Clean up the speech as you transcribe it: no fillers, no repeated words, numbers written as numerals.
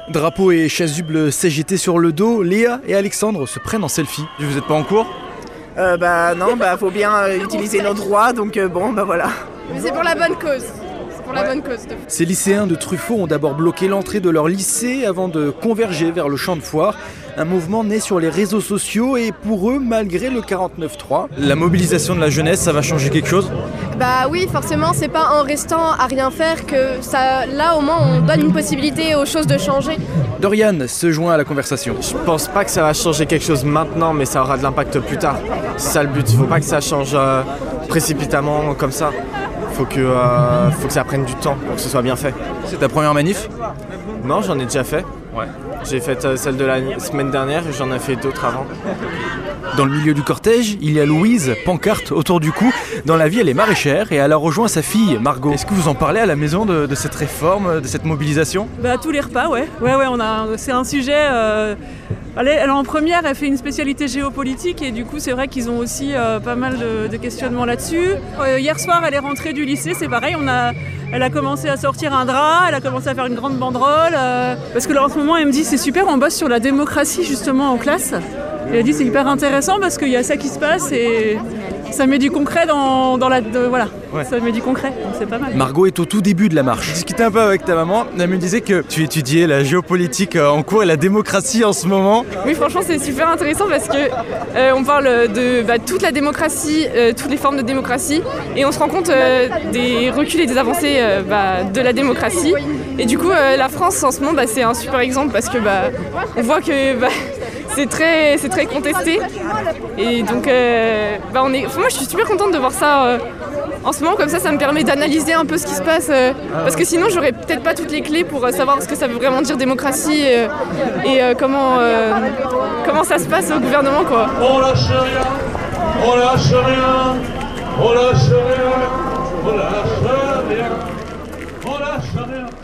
Drapeau et chasuble CGT sur le dos, Léa et Alexandre se prennent en selfie. Vous êtes pas en cours ? Non, faut bien utiliser nos droits, donc voilà. Mais c'est pour la bonne cause. Ces lycéens de Truffaut ont d'abord bloqué l'entrée de leur lycée avant de converger vers le champ de foire. Un mouvement né sur les réseaux sociaux et pour eux, malgré le 49.3. La mobilisation de la jeunesse, ça va changer quelque chose ? Bah oui, forcément, c'est pas en restant à rien faire que ça. Là, au moins, on donne une possibilité aux choses de changer. Dorian se joint à la conversation. Je pense pas que ça va changer quelque chose maintenant, mais ça aura de l'impact plus tard. C'est ça le but, faut pas que ça change précipitamment comme ça. Faut que ça prenne du temps pour que ce soit bien fait. C'est ta première manif ? Non, j'en ai déjà fait. Ouais. J'ai fait celle de la semaine dernière et j'en ai fait d'autres avant. Dans le milieu du cortège, il y a Louise, pancarte autour du cou. Dans la vie, elle est maraîchère et elle a rejoint sa fille, Margot. Est-ce que vous en parlez à la maison de cette réforme, de cette mobilisation ? À tous les repas, ouais, c'est un sujet... Elle est en première, elle fait une spécialité géopolitique et du coup c'est vrai qu'ils ont aussi pas mal de questionnements là-dessus. Hier soir elle est rentrée du lycée, c'est pareil, elle a commencé à sortir un drap, elle a commencé à faire une grande banderole parce que là en ce moment elle me dit c'est super, on bosse sur la démocratie justement en classe. Et elle dit c'est hyper intéressant parce qu'il y a ça qui se passe et ça met du concret voilà. Ouais. Ça met du concret, donc c'est pas mal. Margot est au tout début de la marche. Je discutais un peu avec ta maman, elle me disait que tu étudiais la géopolitique en cours et la démocratie en ce moment. Oui, franchement c'est super intéressant parce que on parle de toute la démocratie, toutes les formes de démocratie et on se rend compte des reculs et des avancées de la démocratie. Et du coup la France en ce moment c'est un super exemple parce que on voit que c'est très contesté et donc moi je suis super contente de voir ça en ce moment, comme ça me permet d'analyser un peu ce qui se passe parce que sinon j'aurais peut-être pas toutes les clés pour savoir ce que ça veut vraiment dire démocratie et comment ça se passe au gouvernement quoi. On lâche rien, on lâche rien, on lâche rien, on lâche rien, on lâche rien.